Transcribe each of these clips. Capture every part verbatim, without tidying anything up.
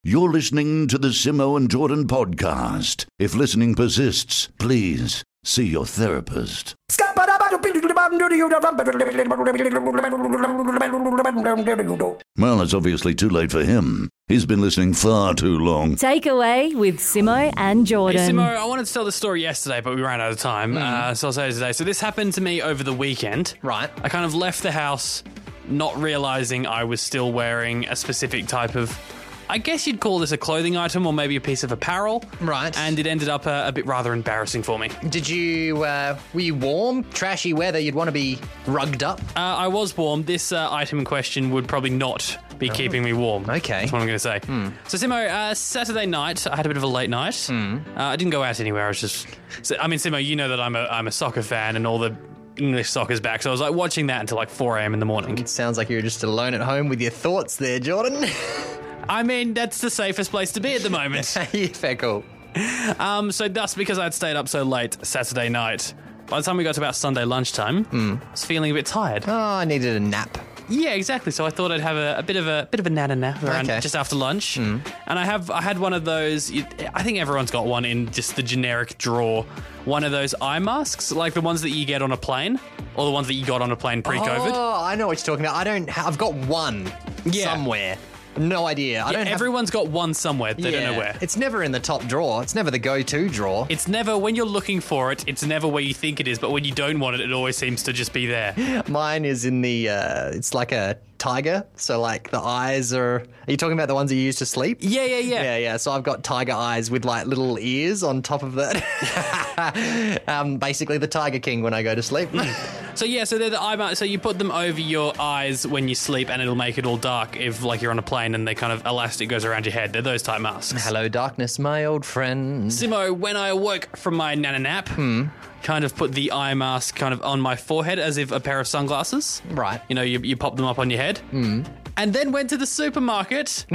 You're listening to the Simo and Jordan podcast. If listening persists, please see your therapist. Well, it's obviously too late for him. He's been listening far too long. Takeaway with Simo and Jordan. Hey, Simo, I wanted to tell the story yesterday, but we ran out of time, mm. uh, so I'll say it today. So this happened to me over the weekend. Right. I kind of left the house not realising I was still wearing a specific type of, I guess you'd call this a clothing item or maybe a piece of apparel. Right. And it ended up a, a bit rather embarrassing for me. Did you, uh, were you warm? Trashy weather, you'd want to be rugged up? Uh, I was warm. This uh, item in question would probably not be oh. keeping me warm. Okay. That's what I'm going to say. Mm. So, Simo, uh, Saturday night, I had a bit of a late night. Mm. Uh, I didn't go out anywhere. I was just... So, I mean, Simo, you know that I'm a I'm a soccer fan and all the English soccer's back, so I was like watching that until like four a.m. in the morning. It sounds like you're just alone at home with your thoughts there, Jordan. I mean, that's the safest place to be at the moment. Yeah, fair cool. Um, so thus, because I'd stayed up so late Saturday night, by the time we got to about Sunday lunchtime, mm. I was feeling a bit tired. Oh, I needed a nap. Yeah, exactly. So I thought I'd have a, a bit of a bit of a nana nap around okay. just after lunch, mm. and I have I had one of those. I think everyone's got one in just the generic drawer. One of those eye masks, like the ones that you get on a plane, or the ones that you got on a plane pre-COVID. Oh, I know what you're talking about. I don't. Ha- I've got one yeah. somewhere. No idea. I yeah, don't. Everyone's have... got one somewhere. They yeah. don't know where. It's never in the top drawer. It's never the go-to drawer. It's never, when you're looking for it, it's never where you think it is, but when you don't want it, it always seems to just be there. Mine is in the, uh, it's like a tiger. So like the eyes are, are you talking about the ones you use to sleep? Yeah, yeah, yeah. Yeah, yeah. So I've got tiger eyes with like little ears on top of that. um, basically the Tiger King when I go to sleep. So yeah, so they're the eye masks. So you put them over your eyes when you sleep and it'll make it all dark if like you're on a plane and they kind of elastic goes around your head. They're those type masks. Hello darkness, my old friend. Simo, when I awoke from my nana nap, hmm. kind of put the eye mask kind of on my forehead as if a pair of sunglasses. Right. You know, you, you pop them up on your head. Mm. And then went to the supermarket,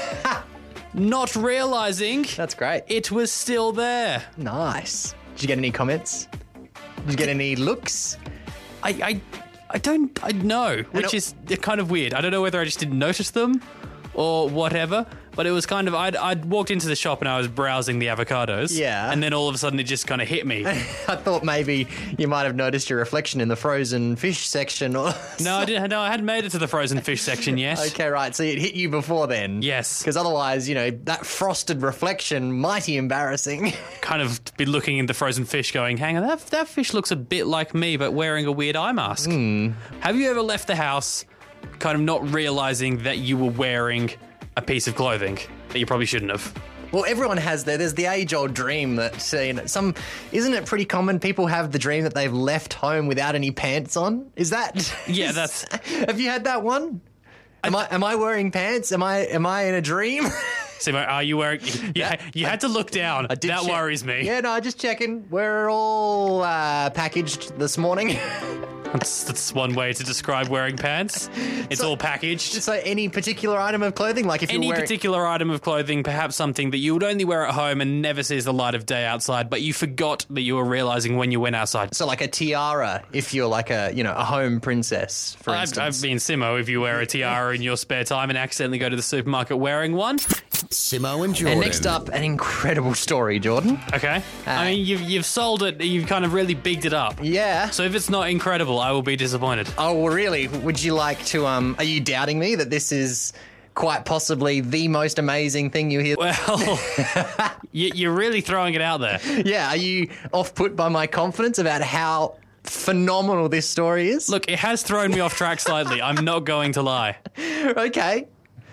not realising... That's great. It was still there. Nice. Did you get any comments? Did you get any looks? I I, I don't I know, which is kind of weird. I don't know whether I just didn't notice them or whatever, but it was kind of, I'd, I'd walked into the shop and I was browsing the avocados. Yeah. And then all of a sudden it just kind of hit me. I thought maybe you might have noticed your reflection in the frozen fish section. Or no, I didn't. No, I hadn't made it to the frozen fish section yet. Okay, right. So it hit you before then. Yes. Because otherwise, you know, that frosted reflection, mighty embarrassing. Kind of be looking in the frozen fish going, hang on, that, that fish looks a bit like me, but wearing a weird eye mask. Mm. Have you ever left the house kind of not realising that you were wearing a piece of clothing that you probably shouldn't have? Well, everyone has that. There's the age-old dream that, you know, some, isn't it pretty common people have the dream that they've left home without any pants on? Is that? Yeah, that's. Have you had that one? Am I, am I wearing pants? Am I, am I in a dream? Simo, are you wearing... You, you had to look down. That check. worries me. Yeah, no, just checking. We're all uh, packaged this morning. That's, that's one way to describe wearing pants. It's so, all packaged. So any particular item of clothing? Like if Any you're wearing... particular item of clothing, perhaps something that you would only wear at home and never sees the light of day outside, but you forgot that you were realising when you went outside. So like a tiara, if you're like a, you know, a home princess, for I've, instance. I've been Simo, if you wear a tiara in your spare time and accidentally go to the supermarket wearing one. Simo and Jordan. And next up, an incredible story, Jordan. Okay. Uh, I mean, you've, you've sold it, you've kind of really bigged it up. Yeah. So if it's not incredible, I will be disappointed. Oh, well, really? Would you like to, um, are you doubting me that this is quite possibly the most amazing thing you hear? Well, you, you're really throwing it out there. Yeah, are you off-put by my confidence about how phenomenal this story is? Look, it has thrown me off track slightly. I'm not going to lie. Okay.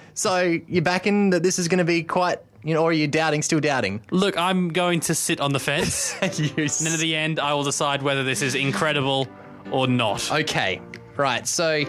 So you're backing that this is going to be quite, you know, or are you doubting, still doubting? Look, I'm going to sit on the fence. Yes. And then at the end, I will decide whether this is incredible or not. Okay, right. So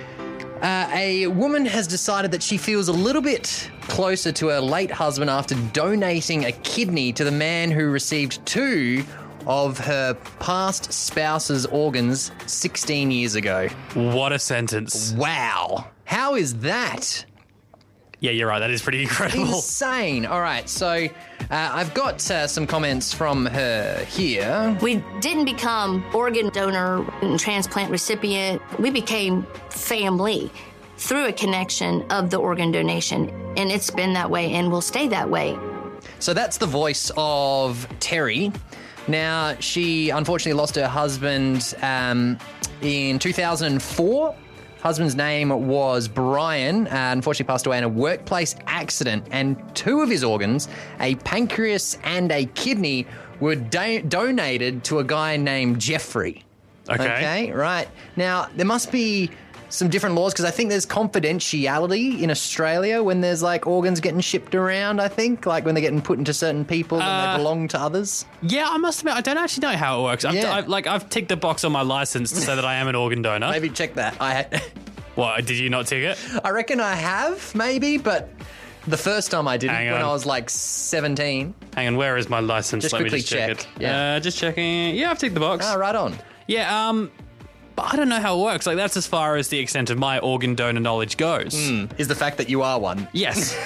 uh, a woman has decided that she feels a little bit closer to her late husband after donating a kidney to the man who received two of her past spouse's organs sixteen years ago. What a sentence. Wow. How is that? Yeah, you're right. That is pretty incredible. Insane. All right, so uh, I've got uh, some comments from her here. We didn't become organ donor and transplant recipient. We became family. through a connection of the organ donation. And it's been that way and will stay that way. So that's the voice of Terry. Now, she unfortunately lost her husband um, in two thousand four. Husband's name was Brian. Uh, unfortunately passed away in a workplace accident, and two of his organs, a pancreas and a kidney, were do- donated to a guy named Jeffrey. Okay. Okay, right. Now, there must be some different laws, because I think there's confidentiality in Australia when there's like organs getting shipped around, I think, like when they're getting put into certain people and Uh, they belong to others. Yeah, I must admit, I don't actually know how it works. I've, Yeah. I've, like, I've ticked the box on my license to say that I am an organ donor. Maybe check that. I had, What, did you not tick it? I reckon I have, maybe, but the first time I didn't, Hang when on. I was like seventeen. Hang on, where is my license? Just Let me quickly just check, check, it. yeah. Uh, just checking. Yeah, I've ticked the box. Oh, right on. Yeah, um, but I don't know how it works. Like, that's as far as the extent of my organ donor knowledge goes. Is the fact that you are one. Yes.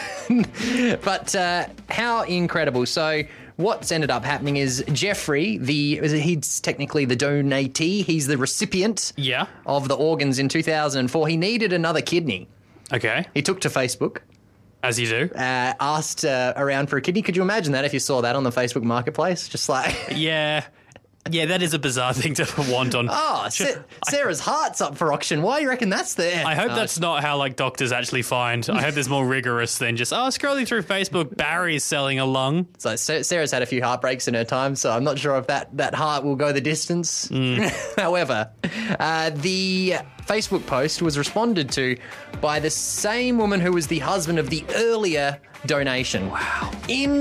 But uh, how incredible. So what's ended up happening is Jeffrey, the he's technically the donatee, he's the recipient Yeah. of the organs in two thousand four. He needed another kidney. Okay. He took to Facebook, As you do. uh, asked uh, around for a kidney. Could you imagine that if you saw that on the Facebook marketplace? Just like, Yeah. Yeah, that is a bizarre thing to want on. oh, Sa- Sarah's heart's up for auction. Why do you reckon that's there? I hope Uh, that's not how, like, doctors actually find. I hope there's more rigorous than just, oh, scrolling through Facebook, Barry's selling a lung. So Sa- Sarah's had a few heartbreaks in her time, so I'm not sure if that, that heart will go the distance. However, uh, the Facebook post was responded to by the same woman who was the husband of the earlier donation. Wow.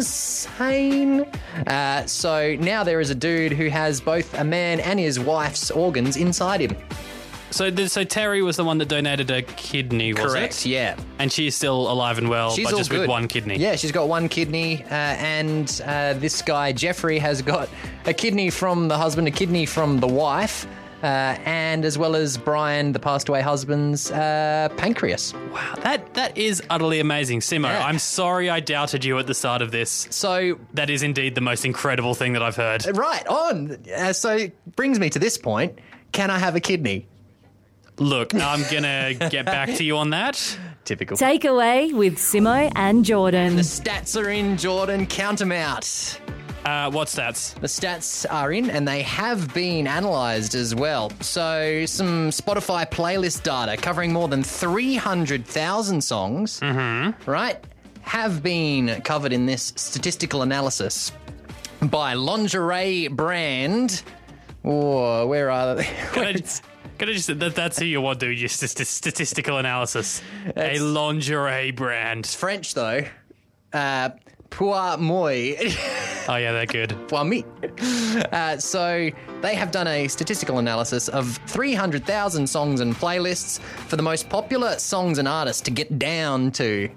Insane. Uh, so now there is a dude who has both a man and his wife's organs inside him. So, th- so Terry was the one that donated a kidney, was Correct, it? yeah. And she's still alive and well, She's but all just good. with one kidney. Yeah, she's got one kidney, uh, and uh, this guy, Jeffrey, has got a kidney from the husband, a kidney from the wife, uh, and as well as Brian, the passed away husband's uh, pancreas. Wow, that that is utterly amazing. Simo, Yeah. I'm sorry I doubted you at the start of this. So, That is indeed the most incredible thing that I've heard. right on. Uh, so, it brings me to this point. Can I have a kidney? Look, I'm going to get back to you on that. Typical. Takeaway with Simo and Jordan. The stats are in, Jordan. Count them out. Uh, what stats? The stats are in and they have been analysed as well. So, some Spotify playlist data covering more than three hundred thousand songs, mm-hmm. right, have been covered in this statistical analysis by lingerie brand. Oh, where are they? Can I, can I just, that, that's who you want to do, just a st- statistical analysis. That's- a lingerie brand. French, though. Uh, Pour moi. Oh, yeah, they're good. Pour me. Uh, so they have done a statistical analysis of three hundred thousand songs and playlists for the most popular songs and artists to get down to.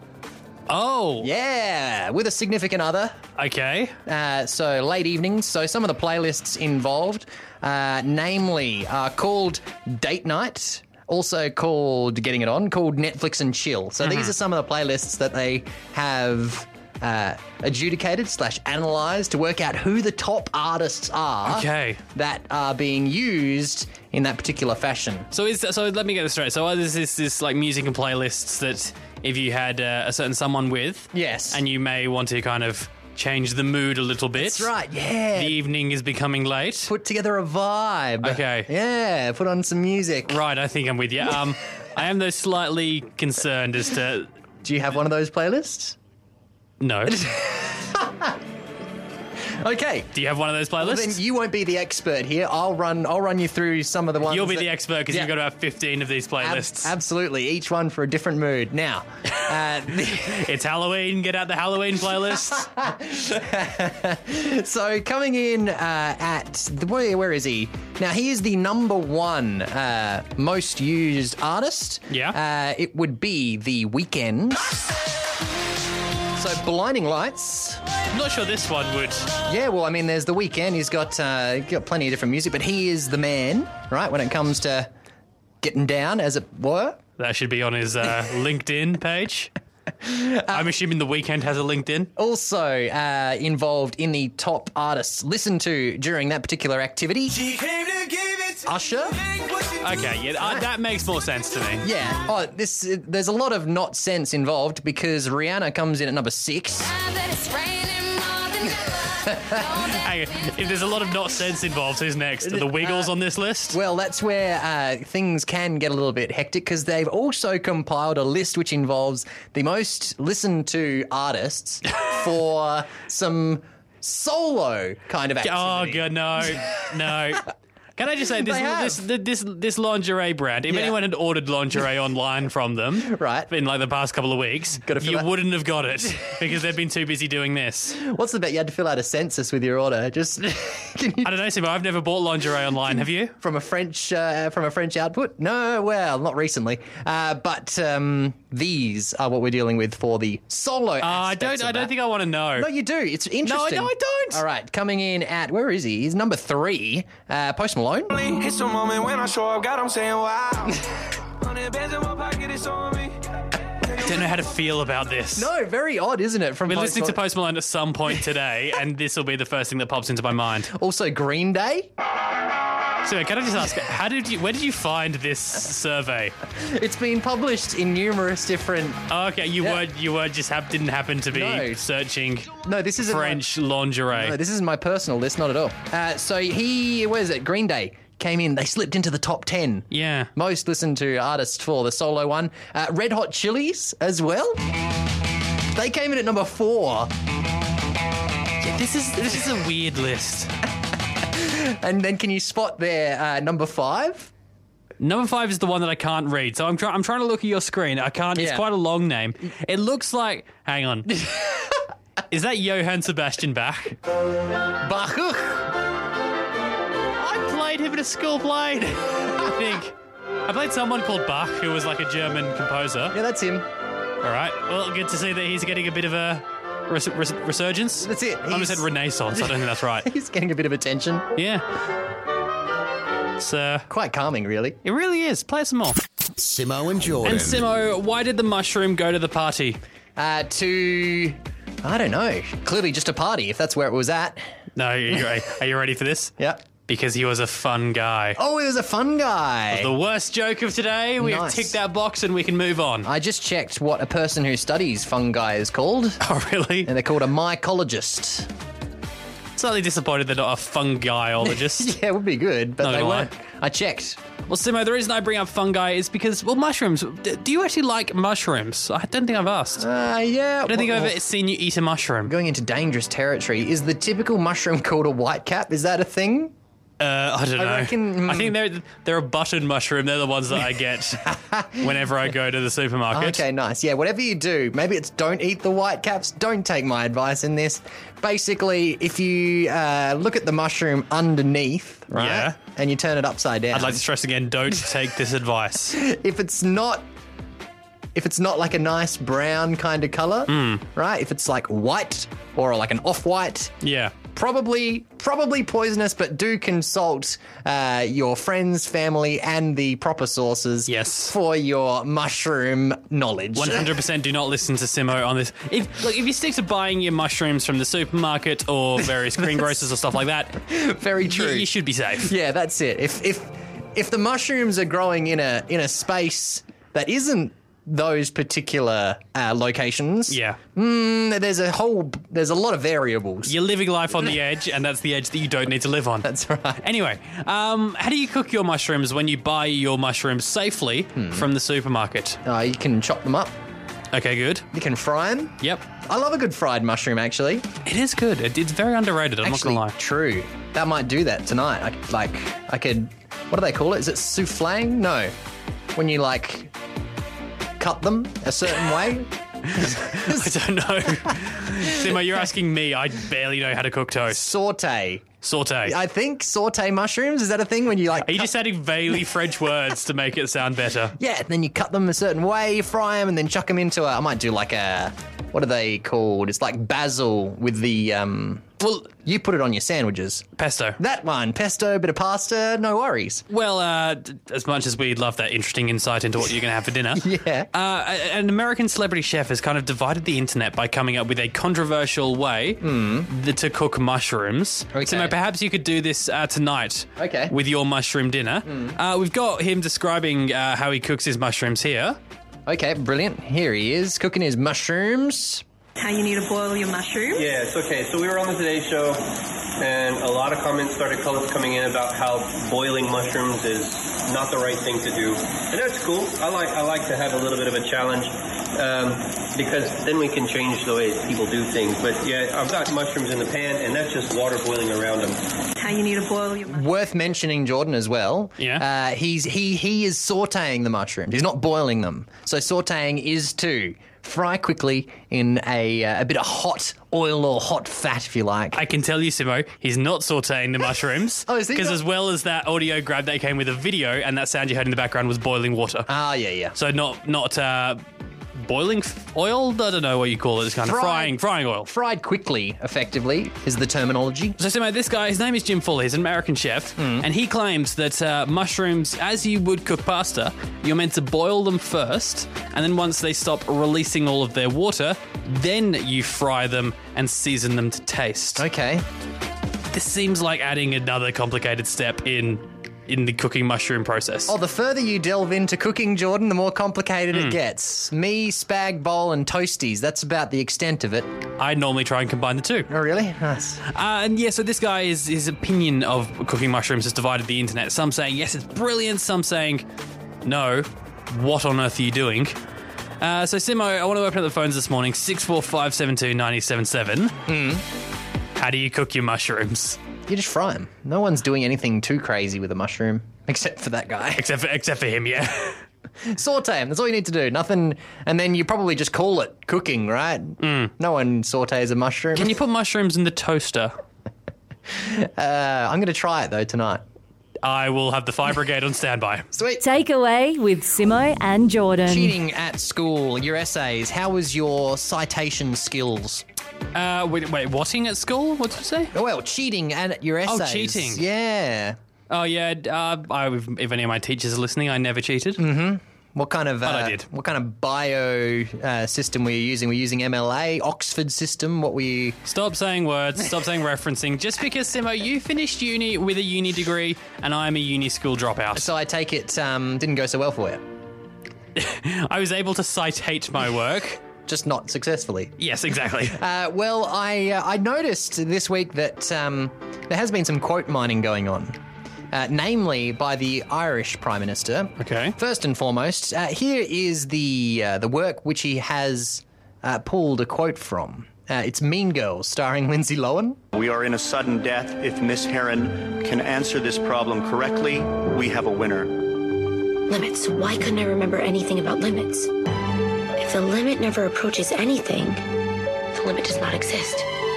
Oh, Yeah, with a significant other. okay. Uh, so late evenings. So some of the playlists involved, uh, namely, are called Date Night. Also called Getting It On, called Netflix and Chill. So these are some of the playlists that they have uh, adjudicated slash analysed to work out who the top artists are Okay. that are being used in that particular fashion. So is so let me get this straight. So uh, this is this like music and playlists that if you had uh, a certain someone with, Yes. and you may want to kind of change the mood a little bit. That's right, yeah. The evening is becoming late. Put together a vibe. Okay. Yeah, put on some music. Right, I think I'm with you. Um, I am though slightly concerned as to Do you have one of those playlists? no. Okay. Do you have one of those Well, then playlists? you won't be the expert here. I'll run. I'll run you through some of the ones. You'll be that- the expert because Yeah. you've got about fifteen of these Ab- playlists. absolutely, each one for a different mood. Now, uh, It's Halloween. Get out the Halloween playlist. so coming in uh, at the, where, where is he? Now he is the number one uh, most used artist. Yeah. uh, it would be The Weeknd. So Blinding Lights. I'm not sure this one would. Yeah, well, I mean, there's The Weeknd. He's got uh, got plenty of different music, but he is the man, right, when it comes to getting down, as it were. That should be on his uh, LinkedIn page. I'm assuming The Weeknd has a LinkedIn. Also uh, involved in the top artists listened to during that particular activity. Usher. Okay, yeah, uh, that makes more sense to me. Yeah. Oh, this. Uh, there's a lot of not sense involved because Rihanna comes in at number six. Hang on. If there's a lot of not sense involved, who's next? Are the Wiggles Uh, on this list? Well, that's where uh, things can get a little bit hectic because they've also compiled a list which involves the most listened to artists for some solo kind of Oh, activity. God, no. No. Can I just say, this They this, have. this this lingerie brand, if Yeah. anyone had ordered lingerie online from them Right. in like the past couple of weeks, Gotta fill you out- wouldn't have got it because they've been too busy doing this. What's the bet? You had to fill out a census with your order. Just can you, I don't know, Simo, I've never bought lingerie online, have you? from a French uh, from a French output? No, well, not recently. Uh, but um, these are what we're dealing with for the solo. Uh, I don't I don't think I want to know. No, you do. It's interesting. no, I don't. All right, coming in at where is he? He's number three. Uh, Post Malone. It's a moment when I show up, God, I'm saying wow. Hundred bands in my pocket, it's on me. don't know how to feel about this. No, very odd, isn't it? From We're Post listening to Malone. Post Malone at some point today, and this will be the first thing that pops into my mind. Also, Green Day. So, can I just ask, how did you? Where did you find this survey? It's been published in numerous different. Oh, okay, you Yeah. were you were just hap- didn't happen to be No. searching No, this isn't French My, lingerie. no, this isn't my personal list, not at all. Uh, so he, where is it? Green Day came in. They slipped into the top ten. yeah. Most listened to artists for the solo one. Uh, Red Hot Chilies as well. They came in at number four. Yeah, this is this is a weird list. And then can you spot their uh, number five? Number five is the one that I can't read. So I'm trying. I'm trying to look at your screen. I can't. It's Yeah. quite a long name. It looks like. Hang on. Is that Johann Sebastian Bach? Bach. I played him in a school play. I think. I played someone called Bach, who was like a German composer. Yeah, that's him. All right. Well, good to see that he's getting a bit of a res- res- resurgence. That's it. I almost He's- said renaissance. I don't think that's right. He's getting a bit of attention. Yeah. It's, uh, Quite calming, really. it really is. Play some more. Simo and Jordan. And Simo, why did the mushroom go to the party? Uh, to, I don't know, clearly just a party, if that's where it was at. No, are you, are you ready for this? Yeah. Because he was a fun guy. Oh, he was a fun guy. The worst joke of today. We have Nice. ticked that box and we can move on. I just checked what a person who studies fungi is called, Oh, really? and they're called a mycologist. Slightly disappointed they're not a fungiologist. Yeah, it would be good, but Not they gonna weren't. I checked. Well, Simo, the reason I bring up fungi is because, well, mushrooms. D- Do you actually like mushrooms? I don't think I've asked. Uh, yeah. I don't think well, I've ever seen you eat a mushroom. Going into dangerous territory. Is the typical mushroom called a whitecap? Is that a thing? Uh, I don't know. I reckon, I think they're they're a button mushroom. They're the ones that I get whenever I go to the supermarket. Okay, nice. Yeah, whatever you do, maybe it's don't eat the whitecaps. Don't take my advice in this. Basically, if you uh, look at the mushroom underneath, right, Yeah. and you turn it upside down, I'd like to stress again: don't take this advice. if it's not if it's not like a nice brown kind of color, Hmm. right? If it's like white or like an off-white, Yeah. probably probably poisonous, but do consult uh, your friends, family, and the proper sources Yes. for your mushroom knowledge. one hundred percent do not listen to Simo on this. If look, if you stick to buying your mushrooms from the supermarket or various greengrocers or stuff like that, Very you, true. you should be safe. Yeah, that's it. If if if the mushrooms are growing in a in a space that isn't those particular uh, locations, Yeah. mm, there's a whole there's a lot of variables. You're living life on the edge, and that's the edge that you don't need to live on. That's right. Anyway, um, how do you cook your mushrooms when you buy your mushrooms safely Hmm. from the supermarket? Uh, you can chop them up. Okay, good. You can fry them. Yep. I love a good fried mushroom, actually. It is good. It, it's very underrated, I'm actually, not going to lie. true. That might do that tonight. I, like, I could. What do they call it? Is it souffling? No. When you like cut them a certain way. I don't know. Simo, you're asking me. I barely know how to cook toast. Saute. Saute. I think saute mushrooms. Is that a thing when you like? Are you cut- just adding vaguely French words to make it sound better? Yeah, and then you cut them a certain way, fry them, and then chuck them into a. I might do like a. What are they called? It's like basil with the um Well, You put it on your sandwiches. pesto. That one, pesto, bit of pasta, no worries. Well, uh, d- as much as we'd love that interesting insight into what you're going to have for dinner, Yeah. uh, a- an American celebrity chef has kind of divided the internet by coming up with a controversial way th- to cook mushrooms. Okay. So perhaps you could do this uh, tonight Okay. with your mushroom dinner. Uh, we've got him describing uh, how he cooks his mushrooms here. Okay, brilliant. Here he is, cooking his mushrooms. How you need to boil your mushroom? Yeah, it's okay. So we were on the Today Show, and a lot of comments started coming in about how boiling mushrooms is not the right thing to do, and that's cool. I like I like to have a little bit of a challenge um, because then we can change the way people do things. But yeah, I've got mushrooms in the pan, and that's just water boiling around them. How you need to boil your mushroom? Worth mentioning, Jordan, as well. Yeah. Uh, he's he he is sautéing the mushrooms. He's not boiling them. So sautéing is to fry quickly in a uh, a bit of hot oil or hot fat, if you like. I can tell you, Simo, he's not sauteing the mushrooms. Oh, is he Because not? as well as that audio grab that came with a video, and that sound you heard in the background was boiling water. Ah, yeah, yeah. So not not uh, boiling f- oil? I don't know what you call it. It's kind of Fried- frying frying oil. Fried quickly, effectively, is the terminology. So, Simo, this guy, his name is Jim Fuller. He's an American chef, and he claims that uh, mushrooms, as you would cook pasta, you're meant to boil them first, and then once they stop releasing all of their water, then you fry them and season them to taste. Okay. This seems like adding another complicated step in in the cooking mushroom process. Oh, the further you delve into cooking, Jordan, the more complicated it gets. Me, spag bowl, and toasties. That's about the extent of it. I normally try and combine the two. Oh, really? Nice. Uh, and yeah, so this guy, is, his opinion of cooking mushrooms has divided the internet. Some saying, yes, it's brilliant. Some saying, no, what on earth are you doing? Uh, so, Simo, I want to open up the phones this morning, six four five seven two nine seven seven. Hmm. How do you cook your mushrooms? You just fry them. No one's doing anything too crazy with a mushroom, except for that guy. Except for, except for him, yeah. Saute them. That's all you need to do. Nothing. And then you probably just call it cooking, right? Mm. No one sautés a mushroom. Can you put mushrooms in the toaster? Uh, I'm going to try it, though, tonight. I will have the fire brigade on standby. Sweet. Takeaway with Simo and Jordan. Cheating at school, your essays. How was your citation skills? Uh, wait, wait, whatting at school? What did you say? Oh, well, cheating at your essays. Oh, cheating. Yeah. Oh, yeah. Uh, I, if any of my teachers are listening, I never cheated. Mm-hmm. What kind of uh, But I did. What kind of bio uh, system were you using? Were you using M L A, Oxford system? What were you? Stop saying words. Stop saying referencing. Just because, Simo, you finished uni with a uni degree and I'm a uni school dropout. So I take it um, didn't go so well for you. I was able to citate my work. Just not successfully. Yes, exactly. Uh, well, I uh, I noticed this week that um, there has been some quote mining going on. Uh, namely by the Irish Prime Minister. Okay. First and foremost, uh, here is the uh, the work which he has uh, pulled a quote from. Uh, it's Mean Girls, starring Lindsay Lohan. We are in a sudden death. If Miss Heron can answer this problem correctly, we have a winner. Limits. Why couldn't I remember anything about limits? If the limit never approaches anything, the limit does not exist.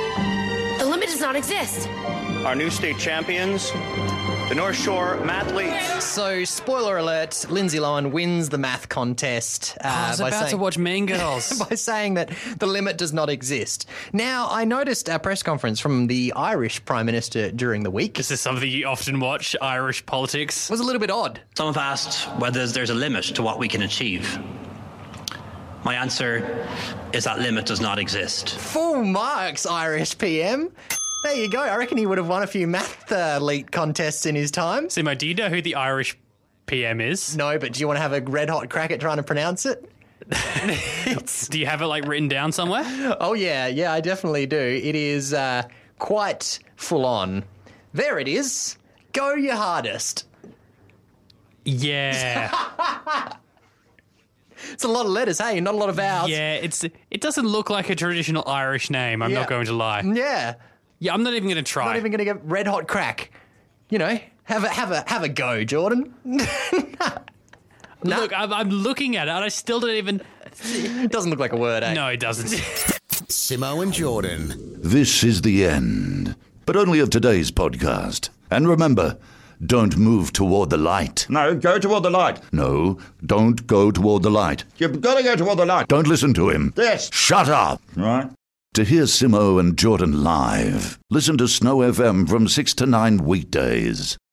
The limit does not exist. Our new state champions, the North Shore Mathletes. So, spoiler alert, Lindsay Lohan wins the math contest. Uh, I was by about saying, to watch Mean Girls. by saying that the limit does not exist. Now, I noticed a press conference from the Irish Prime Minister during the week. This is something you often watch, Irish politics. It was a little bit odd. Some have asked whether there's a limit to what we can achieve. My answer is that limit does not exist. Full marks, Irish P M. There you go. I reckon he would have won a few math uh, elite contests in his time. Simo, do you know who the Irish P M is? No, but do you want to have a red hot crack at trying to pronounce it? Do you have it like written down somewhere? Oh, yeah. Yeah, I definitely do. It is uh, quite full on. There it is. Go your hardest. Yeah. It's a lot of letters, hey? Not a lot of vowels. Yeah, it's it doesn't look like a traditional Irish name, I'm Yeah. not going to lie. Yeah. Yeah, I'm not even going to try. Not even going to get red hot crack. You know, have a have a have a go, Jordan. Look, I'm, I'm looking at it and I still don't even... It doesn't look like a word, eh? No, it doesn't. Simo and Jordan. This is the end, but only of today's podcast. And remember, don't move toward the light. No, go toward the light. No, don't go toward the light. You've got to go toward the light. Don't listen to him. Yes. Shut up. Right. To hear Simo and Jordan live, listen to Snow F M from six to nine weekdays.